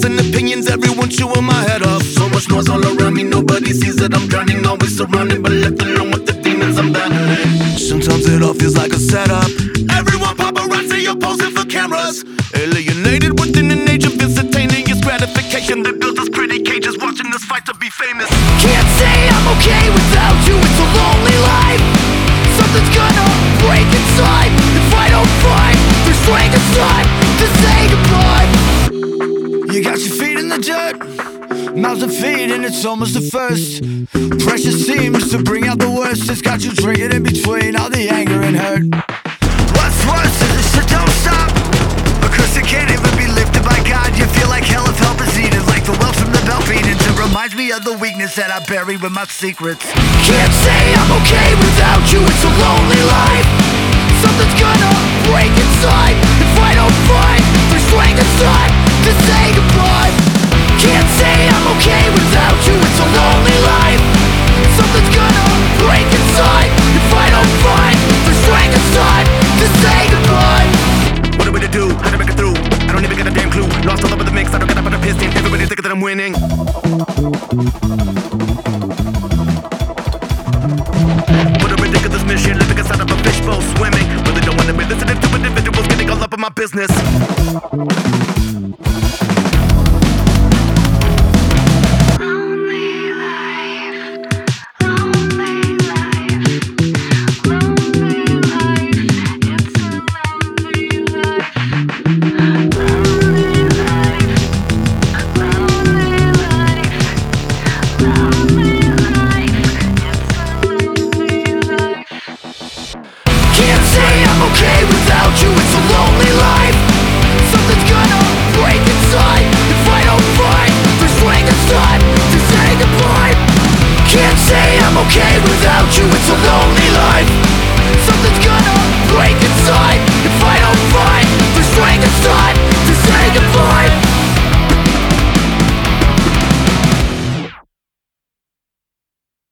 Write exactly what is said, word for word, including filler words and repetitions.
thousand opinions, everyone chewing my head up. So much noise all around me, nobody sees that I'm drowning. Always surrounded, but left alone with the demons I'm battling. Sometimes it all feels like a setup. Everyone paparazzi, you're posing for cameras. Alienated within an age of instantaneous gratification that builds us pretty cages, watching us fight to be famous. Can't say I'm okay without you, it's a lonely life. Something's gonna break inside if I don't find the strength inside to say goodbye. You got your feet in the dirt, mouths and feet, and it's almost the first. Pressure seems to bring out the worst. It's got you drinking in between all the anger and hurt. What's worse is this shit don't stop, because it can't even be lifted by God. You feel like hell if help is needed, like the wells from the Belvedere. It reminds me of the weakness that I bury with my secrets. Can't say I'm okay without you, it's a lonely life. Something's gonna break inside if I don't find the strength inside to say goodbye. Can't say I'm okay without you, it's a lonely life. Something's gonna break inside if I don't find the strength inside to say goodbye. What are we to do? How to make it through? I don't even get a damn clue. Lost all over the mix, I don't get up on the piss team. Everybody thinking that I'm winning. What a ridiculous mission, living inside of a fishbowl swimming. Really don't wanna be listening to individuals getting all up in my business.